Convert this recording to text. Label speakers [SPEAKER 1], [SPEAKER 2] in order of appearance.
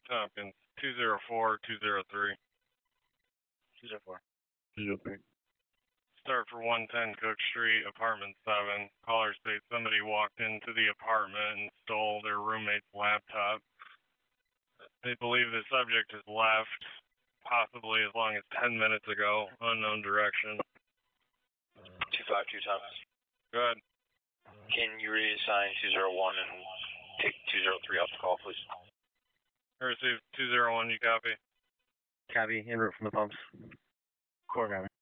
[SPEAKER 1] Tompkins, 204, 203.
[SPEAKER 2] 204.
[SPEAKER 3] 203.
[SPEAKER 1] Start for 110 Cook Street, apartment 7. Caller states somebody walked into the apartment and stole their roommate's laptop. They believe the subject has left, possibly as long as 10 minutes ago, unknown direction.
[SPEAKER 2] 252 Thomas.
[SPEAKER 1] Go ahead.
[SPEAKER 2] Can you reassign 201 and take 203 off the call, please?
[SPEAKER 1] Received 201, you copy?
[SPEAKER 3] Copy, en route from the pumps.
[SPEAKER 4] Core copy.